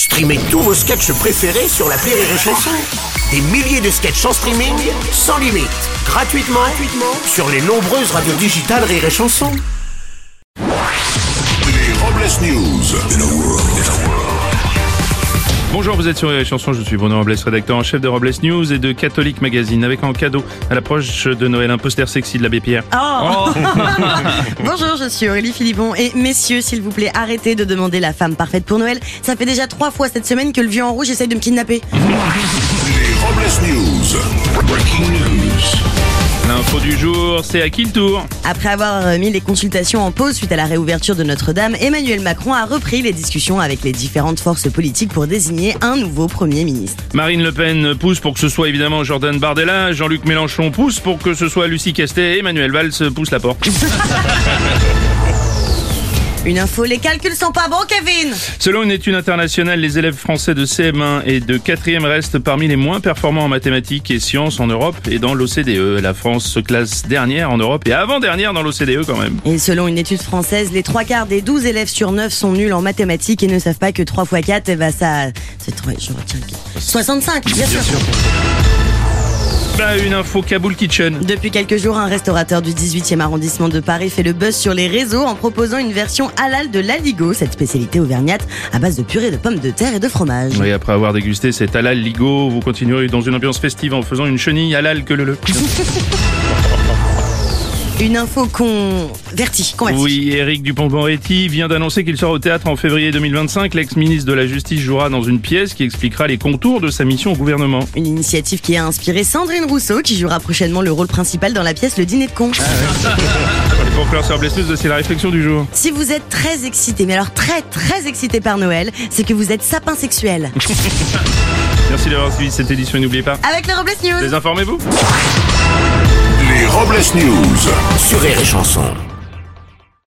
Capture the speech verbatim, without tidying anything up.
Streamez tous vos sketchs préférés sur l'appli Rire et Chanson. Des milliers de sketchs en streaming, sans limite, gratuitement, gratuitement sur les nombreuses radios digitales Rire et Chanson. Les Robles News. Bonjour, vous êtes sur Rire et Chanson, je suis Bruno Robles, rédacteur en chef de Robles News et de Catholic Magazine, avec en cadeau à l'approche de Noël un poster sexy de l'abbé Pierre. Oh, Bonjour, je suis Aurélie Philippon et messieurs, s'il vous plaît, arrêtez de demander la femme parfaite pour Noël. Ça fait déjà trois fois cette semaine que le vieux en rouge essaye de me kidnapper. Les Robles News. Breaking news. L'info du jour, c'est à qui le tour? Après avoir mis les consultations en pause suite à la réouverture de Notre-Dame, Emmanuel Macron a repris les discussions avec les différentes forces politiques pour désigner un nouveau Premier ministre. Marine Le Pen pousse pour que ce soit évidemment Jordan Bardella, Jean-Luc Mélenchon pousse pour que ce soit Lucie Castet et Emmanuel Valls pousse la porte. Une info, les calculs sont pas bons, Kevin. Selon une étude internationale, les élèves français de C M un et de quatrième restent parmi les moins performants en mathématiques et sciences en Europe et dans l'O C D E. La France se classe dernière en Europe et avant-dernière dans l'O C D E quand même. Et selon une étude française, les trois quarts des douze élèves sur neuf sont nuls en mathématiques et ne savent pas que trois fois quatre, eh ben ça... C'est trois... Je retiens... soixante-cinq, bien sûr. Bien sûr. Bah, une info Kaboul Kitchen. Depuis quelques jours, un restaurateur du dix-huitième arrondissement de Paris fait le buzz sur les réseaux en proposant une version halal de l'aligot, cette spécialité auvergnate à base de purée de pommes de terre et de fromage. Oui, après avoir dégusté cet halal ligot, vous continuerez dans une ambiance festive en faisant une chenille halal que le le. Une info convertie. convertie. Oui, Éric Dupond-Moretti vient d'annoncer qu'il sera au théâtre en février deux mille vingt-cinq. L'ex-ministre de la Justice jouera dans une pièce qui expliquera les contours de sa mission au gouvernement. Une initiative qui a inspiré Sandrine Rousseau, qui jouera prochainement le rôle principal dans la pièce Le Dîner de Con. Ah ouais. Pour clore sur Robles News, voici la réflexion du jour. Si vous êtes très excité, mais alors très très excité par Noël, c'est que vous êtes sapin sexuel. Merci d'avoir suivi cette édition et n'oubliez pas, Avec les Robles News. désinformez-vous. Les Robles News. Sur Rire et Chanson.